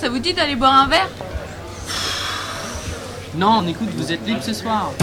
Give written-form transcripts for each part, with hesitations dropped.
ça vous dit d'aller boire un verre ? Non, écoute, vous êtes libre ce soir.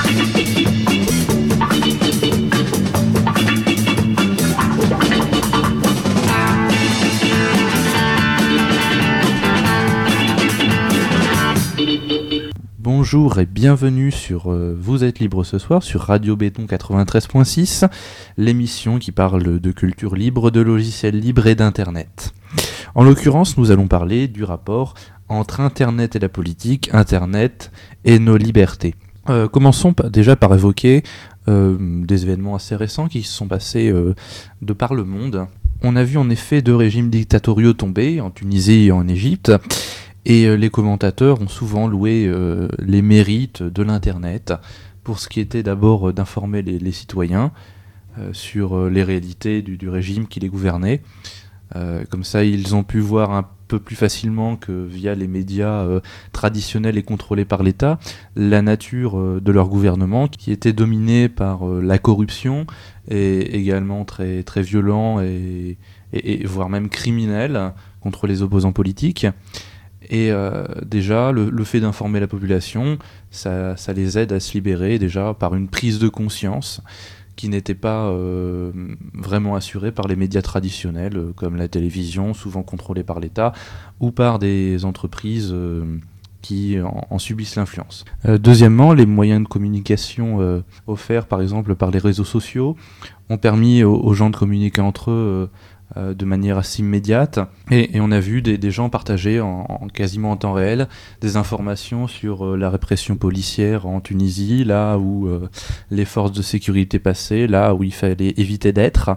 Bonjour et bienvenue sur Vous êtes libre ce soir sur Radio Béton 93.6, l'émission qui parle de culture libre, de logiciels libres et d'internet. En l'occurrence, nous allons parler du rapport entre Internet et la politique, Internet et nos libertés. Commençons déjà par évoquer des événements assez récents qui se sont passés de par le monde. On a vu en effet 2 régimes dictatoriaux tomber, en Tunisie et en Égypte, et les commentateurs ont souvent loué les mérites de l'Internet pour ce qui était d'abord d'informer les citoyens sur les réalités du régime qui les gouvernait. Comme ça, ils ont pu voir un peu plus facilement que via les médias traditionnels et contrôlés par l'État, la nature de leur gouvernement qui était dominé par la corruption et également très, très violent et voire même criminel contre les opposants politiques. Et déjà, le fait d'informer la population, ça les aide à se libérer déjà par une prise de conscience qui n'était pas vraiment assurée par les médias traditionnels, comme la télévision, souvent contrôlée par l'État, ou par des entreprises qui en subissent l'influence. Deuxièmement, les moyens de communication offerts par exemple par les réseaux sociaux ont permis aux gens de communiquer entre eux de manière assez immédiate, et on a vu des gens partager quasiment en temps réel des informations sur la répression policière en Tunisie, là où les forces de sécurité passaient, là où il fallait éviter d'être.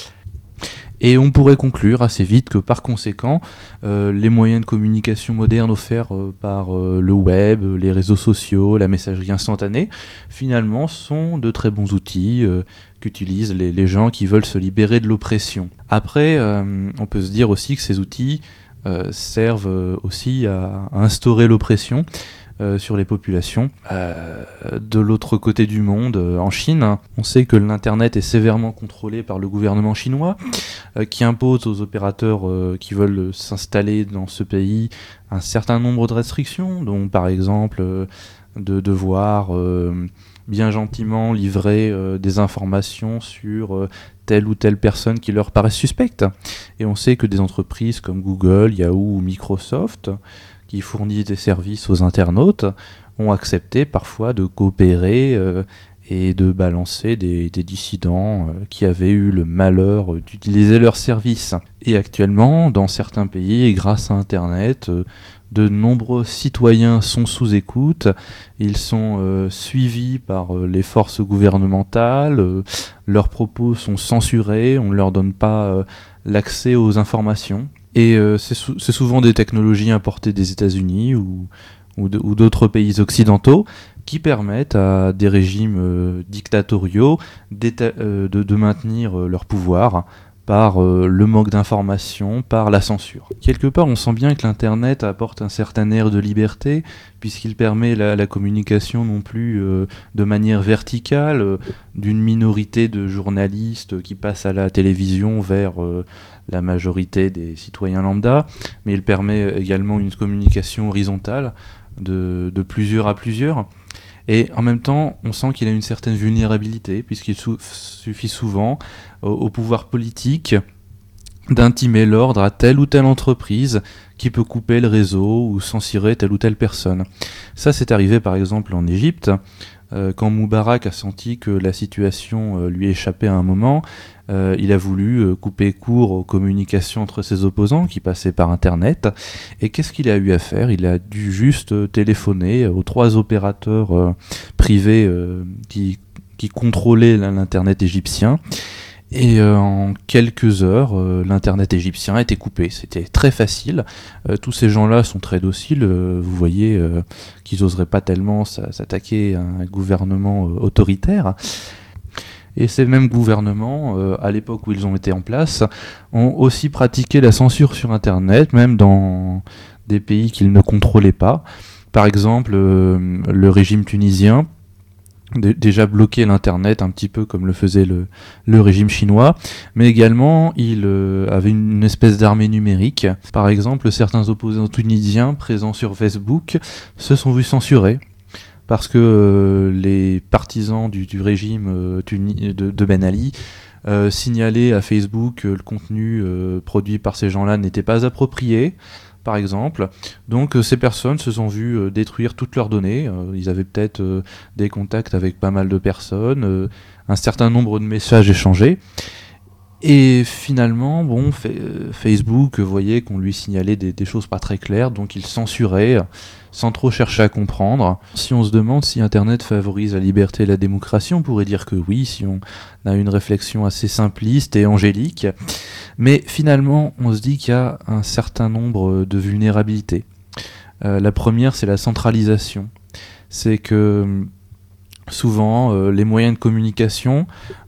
Et on pourrait conclure assez vite que par conséquent, les moyens de communication modernes offerts par le web, les réseaux sociaux, la messagerie instantanée, finalement sont de très bons outils qu'utilisent les gens qui veulent se libérer de l'oppression. Après, on peut se dire aussi que ces outils servent aussi à instaurer l'oppression sur les populations. De l'autre côté du monde, en Chine, on sait que l'Internet est sévèrement contrôlé par le gouvernement chinois, qui impose aux opérateurs qui veulent s'installer dans ce pays un certain nombre de restrictions, dont par exemple de devoir bien gentiment livrer des informations sur telle ou telle personne qui leur paraît suspecte. Et on sait que des entreprises comme Google, Yahoo ou Microsoft, qui fournissent des services aux internautes, ont accepté parfois de coopérer et de balancer des dissidents qui avaient eu le malheur d'utiliser leurs services. Et actuellement, dans certains pays, et grâce à Internet, de nombreux citoyens sont sous écoute, ils sont suivis par les forces gouvernementales, leurs propos sont censurés, on ne leur donne pas l'accès aux informations. Et c'est souvent des technologies importées des États-Unis ou d'autres pays occidentaux qui permettent à des régimes dictatoriaux de maintenir leur pouvoir par le manque d'information, par la censure. Quelque part, on sent bien que l'Internet apporte un certain air de liberté, puisqu'il permet la communication non plus de manière verticale, d'une minorité de journalistes qui passent à la télévision vers la majorité des citoyens lambda, mais il permet également une communication horizontale de plusieurs à plusieurs. Et en même temps, on sent qu'il a une certaine vulnérabilité, puisqu'il suffit souvent au pouvoir politique d'intimer l'ordre à telle ou telle entreprise qui peut couper le réseau ou censurer telle ou telle personne. Ça, c'est arrivé par exemple en Égypte, quand Moubarak a senti que la situation lui échappait à un moment. Il a voulu couper court aux communications entre ses opposants qui passaient par Internet. Et qu'est-ce qu'il a eu à faire ? Il a dû juste téléphoner aux 3 opérateurs privés qui contrôlaient l'Internet égyptien. Et en quelques heures, l'Internet égyptien a été coupé. C'était très facile. Tous ces gens-là sont très dociles. Vous voyez qu'ils n'oseraient pas tellement s'attaquer à un gouvernement autoritaire. Et ces mêmes gouvernements, à l'époque où ils ont été en place, ont aussi pratiqué la censure sur Internet, même dans des pays qu'ils ne contrôlaient pas. Par exemple, le régime tunisien déjà bloqué l'Internet un petit peu comme le faisait le régime chinois, mais également il avait une espèce d'armée numérique. Par exemple, certains opposants tunisiens présents sur Facebook se sont vus censurés parce que les partisans du régime de Ben Ali signalaient à Facebook que le contenu produit par ces gens-là n'était pas approprié, par exemple. Donc ces personnes se sont vues détruire toutes leurs données. Ils avaient peut-être des contacts avec pas mal de personnes, un certain nombre de messages échangés. Et finalement, Facebook voyait qu'on lui signalait des choses pas très claires, donc il censurait sans trop chercher à comprendre. Si on se demande si Internet favorise la liberté et la démocratie, on pourrait dire que oui, si on a une réflexion assez simpliste et angélique. Mais finalement, on se dit qu'il y a un certain nombre de vulnérabilités. La première, c'est la centralisation. C'est que souvent, les moyens de communication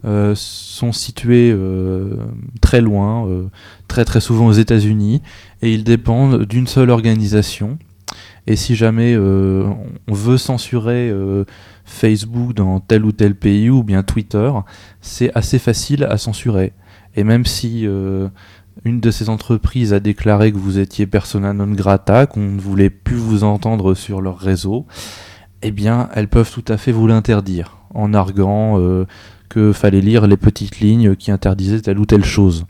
sont situés très loin, très très souvent aux États-Unis, et ils dépendent d'une seule organisation. Et si jamais on veut censurer Facebook dans tel ou tel pays, ou bien Twitter, c'est assez facile à censurer. Et même si une de ces entreprises a déclaré que vous étiez persona non grata, qu'on ne voulait plus vous entendre sur leur réseau, eh bien, elles peuvent tout à fait vous l'interdire, en arguant que fallait lire les petites lignes qui interdisaient telle ou telle chose.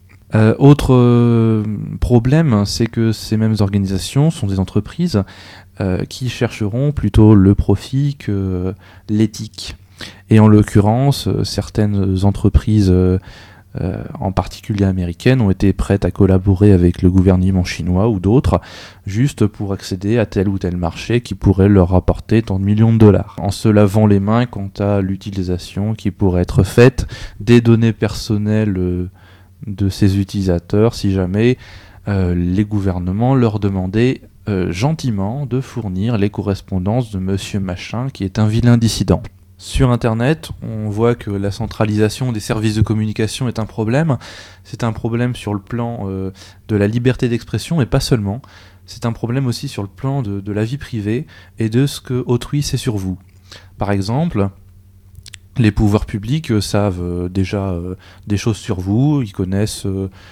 Autre problème, c'est que ces mêmes organisations sont des entreprises qui chercheront plutôt le profit que l'éthique. Et en l'occurrence, certaines entreprises, en particulier américaines, ont été prêtes à collaborer avec le gouvernement chinois ou d'autres, juste pour accéder à tel ou tel marché qui pourrait leur rapporter tant de millions de dollars, en se lavant les mains quant à l'utilisation qui pourrait être faite des données personnelles de ces utilisateurs si jamais les gouvernements leur demandaient gentiment de fournir les correspondances de monsieur machin qui est un vilain dissident. Sur Internet, on voit que la centralisation des services de communication est un problème. C'est un problème sur le plan de la liberté d'expression, et pas seulement. C'est un problème aussi sur le plan de la vie privée et de ce que autrui sait sur vous. Par exemple, les pouvoirs publics savent déjà des choses sur vous, ils connaissent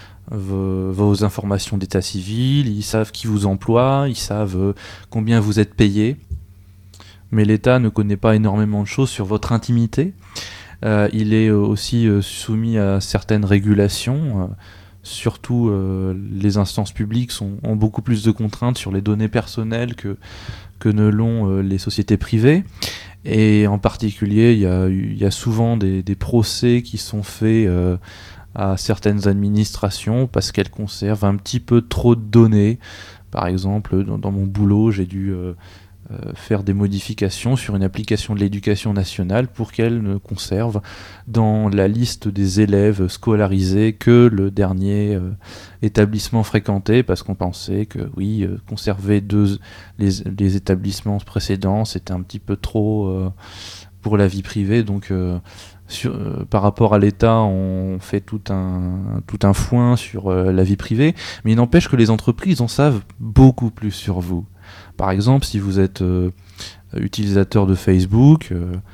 vos informations d'état civil, ils savent qui vous emploie, ils savent combien vous êtes payé. Mais l'État ne connaît pas énormément de choses sur votre intimité. Il est aussi soumis à certaines régulations. Surtout, les instances publiques ont beaucoup plus de contraintes sur les données personnelles que ne l'ont les sociétés privées. Et en particulier, il y a souvent des procès qui sont faits à certaines administrations parce qu'elles conservent un petit peu trop de données. Par exemple, dans mon boulot, j'ai dû faire des modifications sur une application de l'éducation nationale pour qu'elle ne conserve dans la liste des élèves scolarisés que le dernier établissement fréquenté, parce qu'on pensait que oui, conserver les établissements précédents, c'était un petit peu trop pour la vie privée. Donc par rapport à l'État, on fait tout un foin sur la vie privée, mais il n'empêche que les entreprises en savent beaucoup plus sur vous. Par exemple, si vous êtes utilisateur de Facebook,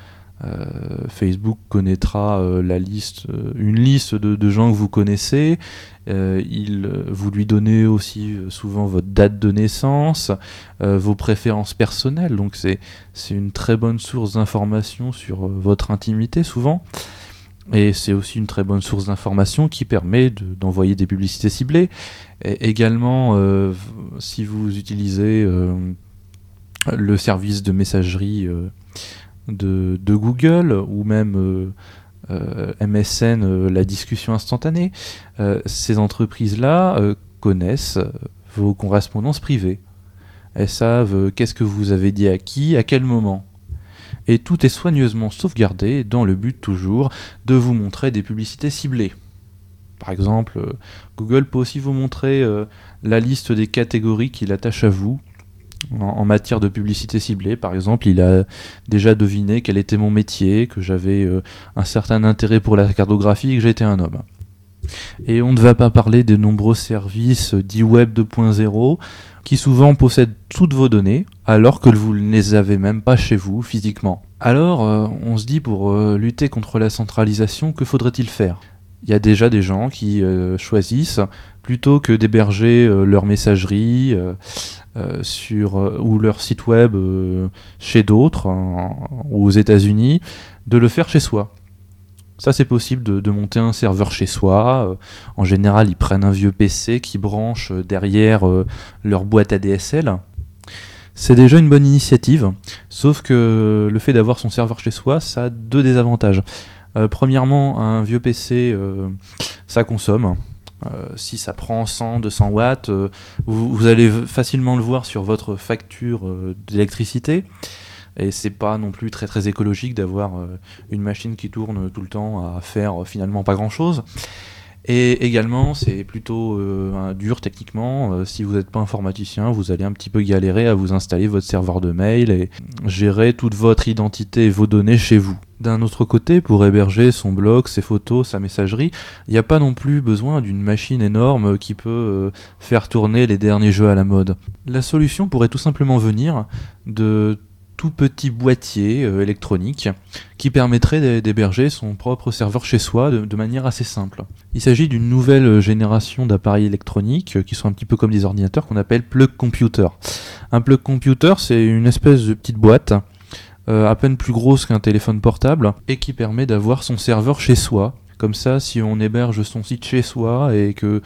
Facebook connaîtra une liste de gens que vous connaissez. Vous lui donnez aussi souvent votre date de naissance, vos préférences personnelles. Donc c'est une très bonne source d'information sur votre intimité souvent. Et c'est aussi une très bonne source d'information qui permet d'envoyer des publicités ciblées. Et également, si vous utilisez le service de messagerie de Google ou même MSN, la discussion instantanée, ces entreprises-là connaissent vos correspondances privées. Elles savent qu'est-ce que vous avez dit à qui, à quel moment. Et tout est soigneusement sauvegardé dans le but toujours de vous montrer des publicités ciblées. Par exemple, Google peut aussi vous montrer la liste des catégories qu'il attache à vous en matière de publicité ciblée. Par exemple, il a déjà deviné quel était mon métier, que j'avais un certain intérêt pour la cartographie et que j'étais un homme. Et on ne va pas parler des nombreux services dits Web 2.0 qui souvent possèdent toutes vos données alors que vous ne les avez même pas chez vous physiquement. Alors, on se dit pour lutter contre la centralisation, que faudrait-il faire ? Il y a déjà des gens qui choisissent, plutôt que d'héberger leur messagerie ou leur site web chez d'autres, ou aux États-Unis, de le faire chez soi. Ça, c'est possible de monter un serveur chez soi. En général, ils prennent un vieux PC qui branche derrière leur boîte ADSL. C'est déjà une bonne initiative, sauf que le fait d'avoir son serveur chez soi, ça a deux désavantages. Premièrement, un vieux PC, ça consomme. Si ça prend 100, 200 watts, vous allez facilement le voir sur votre facture d'électricité. Et c'est pas non plus très très écologique d'avoir une machine qui tourne tout le temps à faire finalement pas grand chose. Et également, c'est plutôt dur techniquement. Si vous n'êtes pas informaticien, vous allez un petit peu galérer à vous installer votre serveur de mail et gérer toute votre identité et vos données chez vous. D'un autre côté, pour héberger son blog, ses photos, sa messagerie, il n'y a pas non plus besoin d'une machine énorme qui peut faire tourner les derniers jeux à la mode. La solution pourrait tout simplement venir de tout petit boîtier électronique qui permettrait d'héberger son propre serveur chez soi de manière assez simple. Il s'agit d'une nouvelle génération d'appareils électroniques qui sont un petit peu comme des ordinateurs qu'on appelle plug computer. Un plug computer, c'est une espèce de petite boîte à peine plus grosse qu'un téléphone portable et qui permet d'avoir son serveur chez soi. Comme ça, si on héberge son site chez soi et que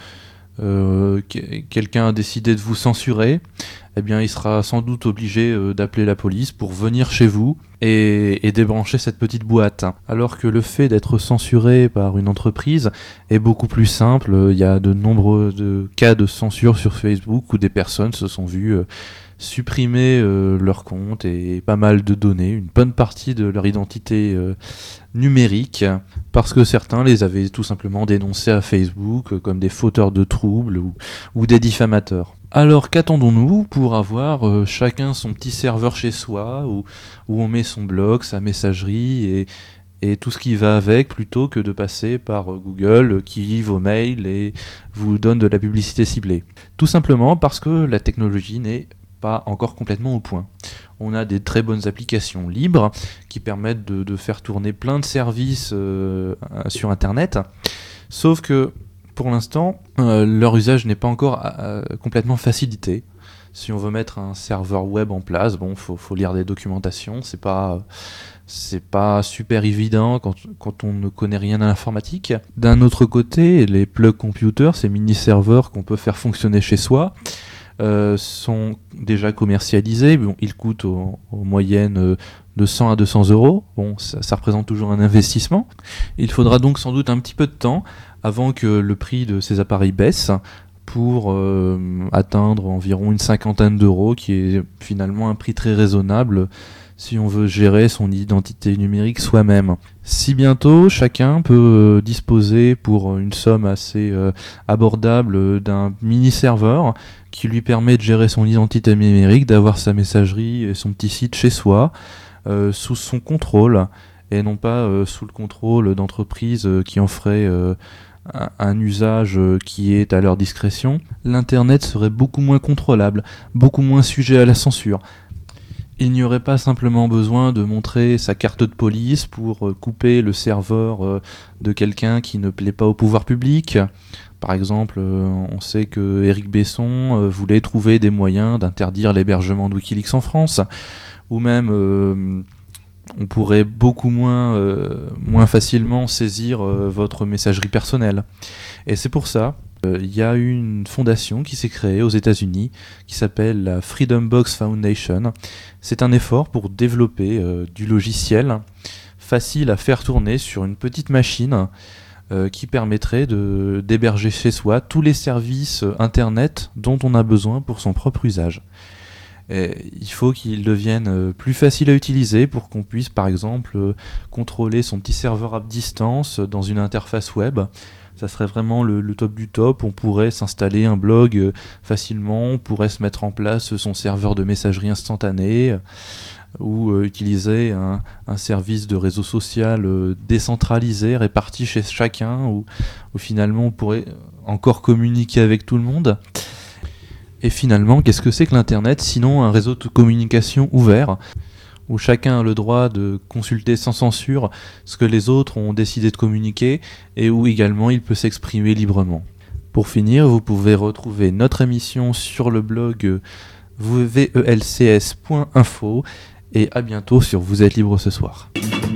quelqu'un a décidé de vous censurer, eh bien il sera sans doute obligé d'appeler la police pour venir chez vous et débrancher cette petite boîte. Alors que le fait d'être censuré par une entreprise est beaucoup plus simple. Il y a de nombreux cas de censure sur Facebook où des personnes se sont vues supprimer leur compte et pas mal de données, une bonne partie de leur identité numérique, parce que certains les avaient tout simplement dénoncés à Facebook comme des fauteurs de troubles ou des diffamateurs. Alors qu'attendons-nous pour avoir chacun son petit serveur chez soi où on met son blog, sa messagerie et tout ce qui va avec, plutôt que de passer par Google qui lit vos mails et vous donne de la publicité ciblée. Tout simplement parce que la technologie n'est pas encore complètement au point. On a des très bonnes applications libres qui permettent de faire tourner plein de services sur Internet, sauf que pour l'instant, leur usage n'est pas encore complètement facilité. Si on veut mettre un serveur web en place, faut lire des documentations, c'est pas super évident quand on ne connaît rien à l'informatique. D'un autre côté, les plug computers, ces mini-serveurs qu'on peut faire fonctionner chez soi, sont déjà commercialisés. Bon, ils coûtent en moyenne de 100 à 200 euros. Bon, ça représente toujours un investissement. Il faudra donc sans doute un petit peu de temps avant que le prix de ces appareils baisse pour atteindre environ une cinquantaine d'euros, qui est finalement un prix très raisonnable si on veut gérer son identité numérique soi-même. Si bientôt chacun peut disposer pour une somme assez abordable d'un mini-serveur qui lui permet de gérer son identité numérique, d'avoir sa messagerie et son petit site chez soi, sous son contrôle, et non pas sous le contrôle d'entreprises qui en feraient un usage qui est à leur discrétion, l'Internet serait beaucoup moins contrôlable, beaucoup moins sujet à la censure. Il n'y aurait pas simplement besoin de montrer sa carte de police pour couper le serveur de quelqu'un qui ne plaît pas au pouvoir public. Par exemple, on sait que Éric Besson voulait trouver des moyens d'interdire l'hébergement de Wikileaks en France, ou même on pourrait beaucoup moins facilement saisir votre messagerie personnelle. Et c'est pour ça il y a une fondation qui s'est créée aux États-Unis qui s'appelle la Freedom Box Foundation. C'est un effort pour développer du logiciel facile à faire tourner sur une petite machine qui permettrait d'héberger chez soi tous les services Internet dont on a besoin pour son propre usage. Et il faut qu'il devienne plus facile à utiliser pour qu'on puisse par exemple contrôler son petit serveur à distance dans une interface web. Ça serait vraiment le top du top. On pourrait s'installer un blog facilement, on pourrait se mettre en place son serveur de messagerie instantanée ou utiliser un service de réseau social décentralisé, réparti chez chacun, où finalement on pourrait encore communiquer avec tout le monde. Et finalement, qu'est-ce que c'est que l'Internet sinon un réseau de communication ouvert ? où chacun a le droit de consulter sans censure ce que les autres ont décidé de communiquer et où également il peut s'exprimer librement. Pour finir, vous pouvez retrouver notre émission sur le blog velcs.info et à bientôt sur Vous êtes libre ce soir.